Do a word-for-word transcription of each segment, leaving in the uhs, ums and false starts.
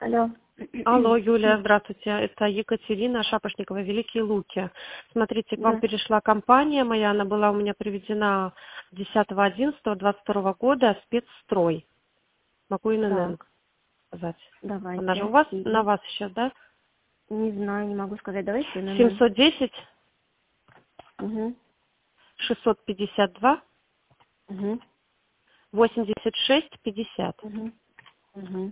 Алло. Алло, Юлия, здравствуйте. Это Екатерина Шапошникова, Великие Луки. Смотрите, к вам Да. перешла компания моя, она была у меня приведена десятого одиннадцатого двадцать второго года, спецстрой. Могу ИНН Так, сказать. Она же у давайте. вас, на Мгм. вас сейчас, да? Не знаю, не могу сказать. Давайте на ноль. семьсот десять Угу. шестьсот пятьдесят два Угу. восемьдесят шесть пятьдесят. Угу. Угу.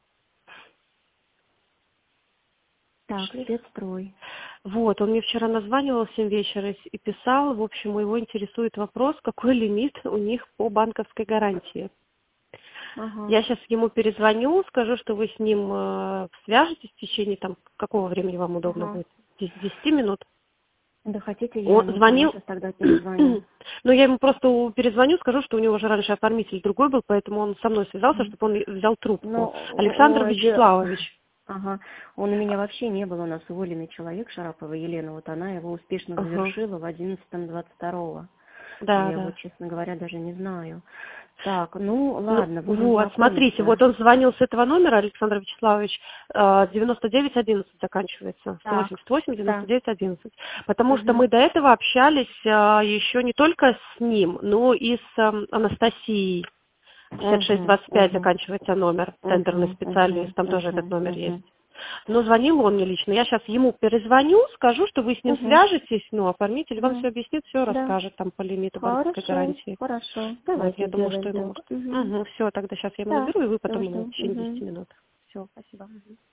Так, Шли? спецстрой. Вот, он мне вчера названивал в семь вечера и и писал, в общем, его интересует вопрос, какой лимит у них по банковской гарантии. Ага. Я сейчас ему перезвоню, скажу, что вы с ним э, свяжетесь в течение там какого времени вам удобно Ага. будет? Дес- десяти минут. Да хотите, я Он ему сама звонил, сейчас тогда перезвоню. но я ему просто у- перезвоню, скажу, что у него уже раньше оформитель другой был, поэтому он со мной связался, Мгм. чтобы он и- взял Ну, трубку. Александр о, де- Вячеславович. ага. Он у меня вообще не был, у нас уволенный человек, Шарапова Елена, вот она его успешно Ага. завершила в одиннадцатом двадцать второго. Да, Я да. вот, честно говоря, даже не знаю. Так, ну, Ну, ладно, будем вот, смотрите, знакомиться. вот он звонил с этого номера, Александр Вячеславович, э, девяносто девять одиннадцать заканчивается, сто Так, восемьдесят восемь девяносто да. девять одиннадцать, потому что Угу. мы до этого общались э, еще не только с ним, но и с э, Анастасией, пятьдесят шесть Угу, двадцать пять угу, заканчивается номер, тендерный угу, специалист, угу, там тоже этот угу, номер есть. угу, Но звонил он мне лично, я сейчас ему перезвоню, скажу, что вы с ним угу. свяжетесь, ну, оформитель вам Да, все объяснит, все да. расскажет там по лимиту банковской Хорошо, гарантии. хорошо. Вот, Давайте я думаю, что сделаем ему так. может. Угу. Угу, все, тогда сейчас я ему Так, наберу, и вы все потом ему в жду. течение Угу. десяти минут. Все, спасибо. Мгм.